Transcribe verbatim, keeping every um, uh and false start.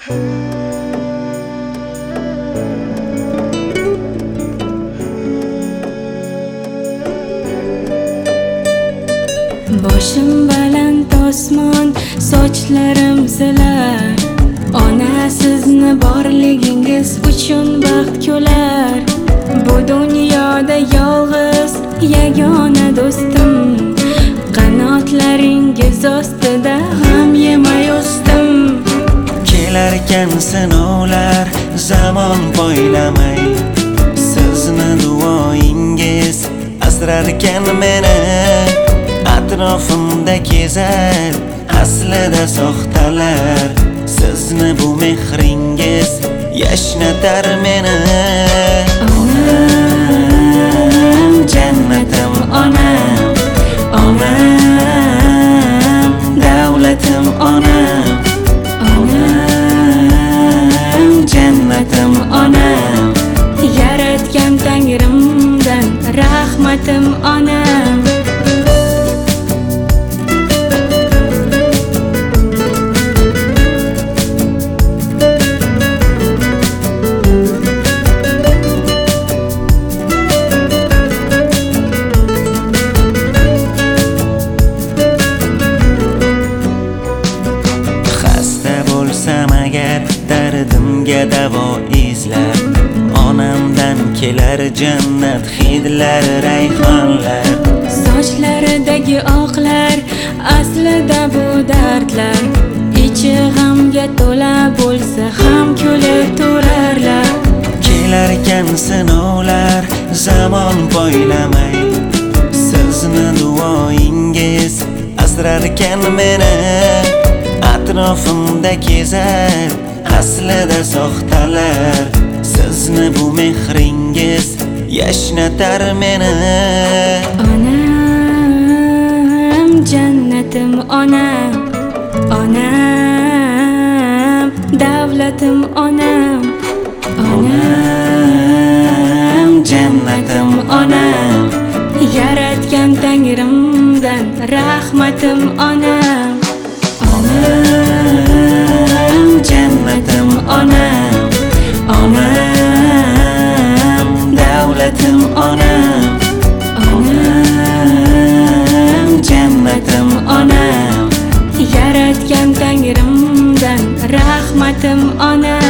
Boshim baland osmon, sochlarim zilar. Ona sizni borligingiz uchun baxt kular. Bu dunyoda yolg'iz yagona do'stim, qanotlaringiz ostida g'am yemay o'sdim. Kelarkan sinovlar zamon poylamay, sizni duoingiz asrarkan meni. Atrofimda kezar aslida soxtalar, sizni bu mehringiz yashnatar meni. Onam, jannatim onam, onam, davlatim onam, onam, jannatim onam, yaratgan Tangrimdan rahmatim onam. Dardimga davo izlab, onamdan kelar jannat hidlar, rayhonlar. Sochlaridagi oqlar aslida bu dardlar, ichi g'amga to'la bo'lsa ham kulib turarlar. Kelarkan sinovlar zamon poylamay, sizni duoingiz asrarkan meni. Atrofimda kezar aslida soxtalar, sizni bu mehringiz yashnatar meni. Onam, jannatim onam, onam, davlatim onam, onam, jannatim onam, yaratgan Tangrimdan rahmatim onam. Onam, jannatim onam, onam, davlatim onam, onam, jannatim onam, yaratgan Tangrimdan rahmatim onam.